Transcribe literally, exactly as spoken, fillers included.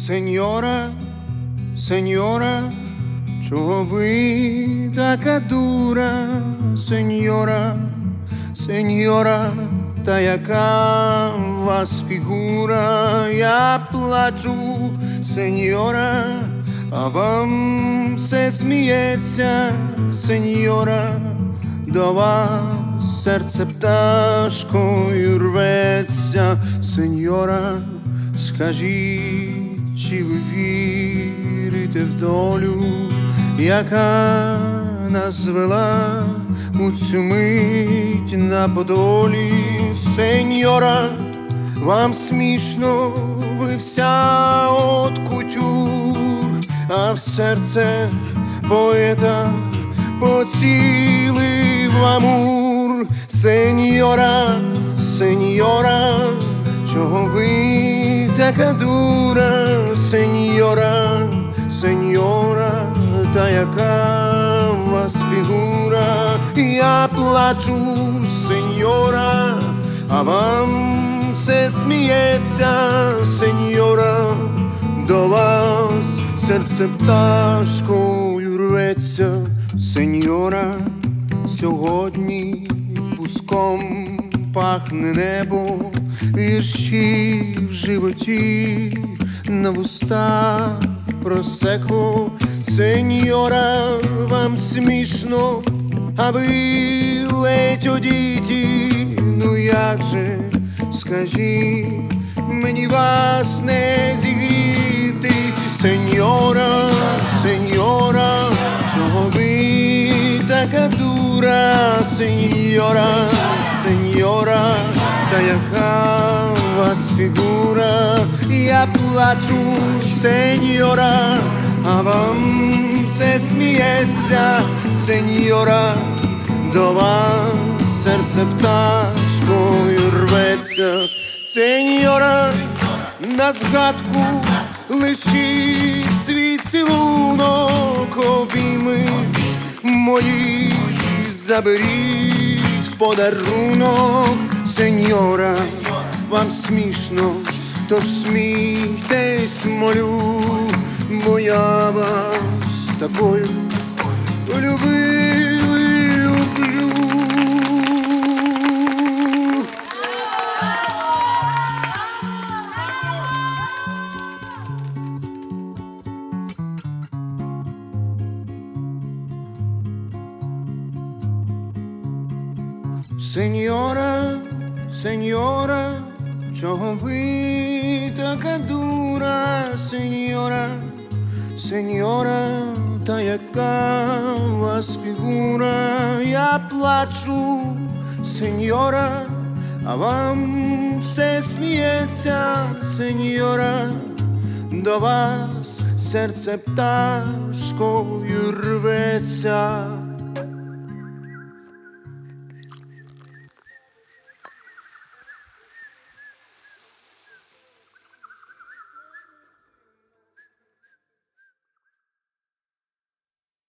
Сеньора, сеньора, чого ви така дура? Сеньора, сеньора, та яка у вас фігура? Я плачу, сеньора, а вам все сміється, сеньора. До вас серце пташкою рветься, сеньора. Скажіть, чи ви вірите в долю, яка нас звела у цю мить на Подолі? Сеньора, вам смішно, ви вся от кутюр, а в серце поета поцілив амур. Сеньора, сеньора, чого ви така дура? Сеньора, сеньора, та яка у вас фігура? Я плачу, сеньора, а вам все сміється, сеньора. До вас серце пташкою рветься, сеньора. Сьогодні пуском пахне небо, вірші в животі, на вустах просеко. Сеньора, вам смішно, а ви ледь одіті. Ну як же, скажіть, мені вас не зігріти? Сеньора, сеньора, чого ви така дура? Сеньора, сеньора, та яка у вас фігура? Я плачу, сеньора, а вам все сміється, сеньора. До вас серце пташкою рветься, сеньора. На згадку лишіть свій цілунок, обійми мої заберіть в подарунок. Сеньора, вам смішно, тож смійтесь, молю, бо я вас такою любив і люблю. Сеньора, сеньора, чого ви така дура? Сеньора, сеньора, та яка у вас фігура? Я плачу, сеньора, а вам все сміється, сеньора. До вас серце пташкою рветься.